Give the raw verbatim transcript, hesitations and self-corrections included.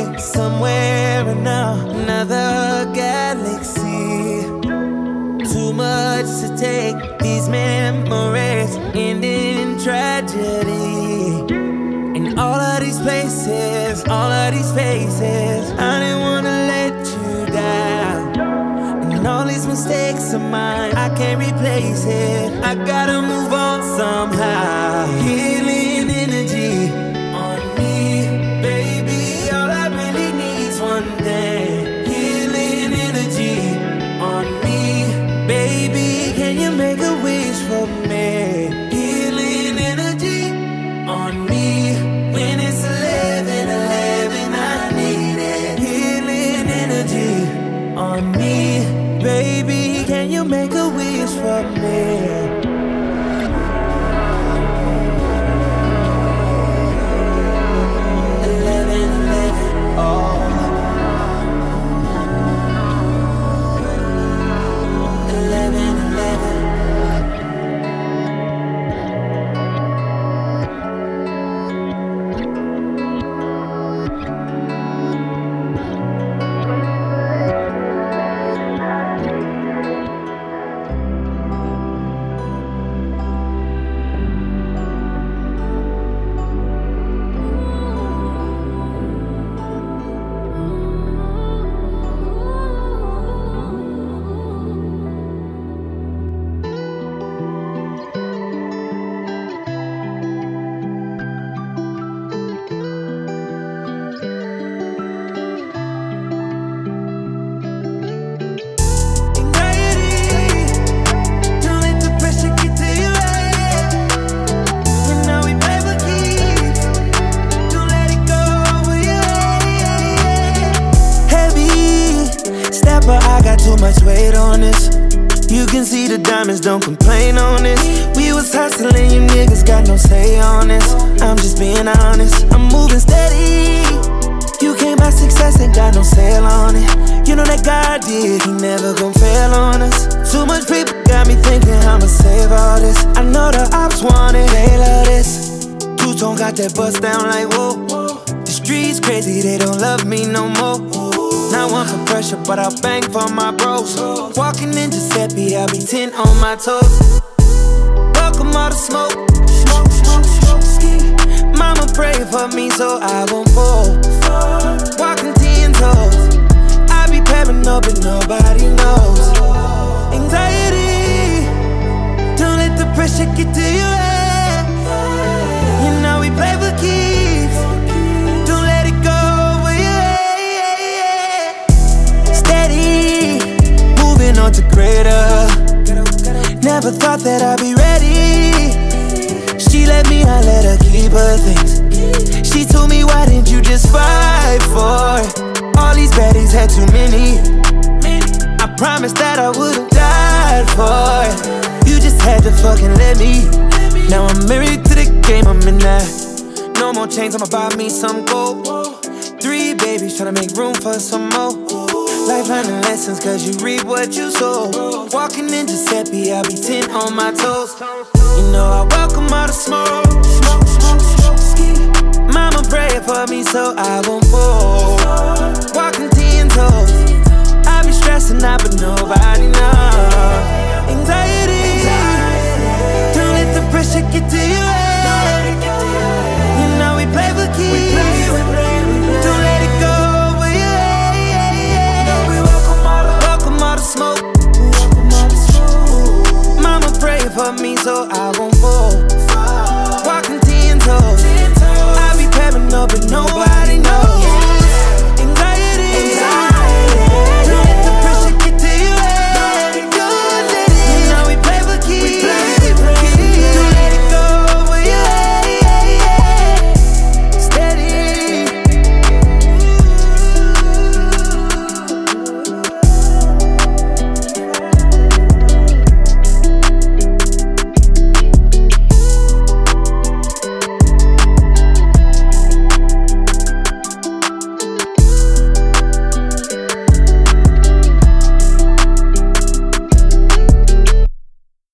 away somewhere in another galaxy. Too much to take, these memories end in tragedy. In all of these places, all of these faces, I didn't wanna let you down. And all these mistakes of mine, I can't replace it. I gotta move on somehow. Healing energy on me, baby. All I really need's one thing. Healing energy on me, baby. Can you make a wish for me? Healing energy on me. When it's eleven eleven, I need it. Healing energy on me, baby. Can you make a wish for me? Too much weight on this. You can see the diamonds, don't complain on this. We was hustling, you niggas got no say on this. I'm just being honest, I'm moving steady. You came by success, ain't got no sale on it. You know that God did, he never gon' fail on us. Too much people got me thinking I'ma save all this. I know the ops want it, they love this. Two-tone got that bust down like whoa. The streets crazy, they don't love me no more. Not one for pressure, but I'll bang for my bros. Walking in Giuseppe, I'll be ten on my toes. Welcome all the smoke. Mama pray for me so I won't fall. Walking ten toes. I be paranoid, but nobody knows. Anxiety, don't let the pressure get to your head. You know we play for keeps. Don't let it go. On to greater. Never thought that I'd be ready. She let me, I let her keep her things. She told me, why didn't you just fight for it? All these baddies had too many. I promised that I would've died for it. You just had to fucking let me. Now I'm married to the game, I'm in that. No more chains, I'ma buy me some gold. Three babies, tryna make room for some more. Life learning lessons, cause you reap what you sow. Walking in Giuseppe, I'll be ten on my toes. You know I welcome all the smoke. Mama pray for me so I won't fall.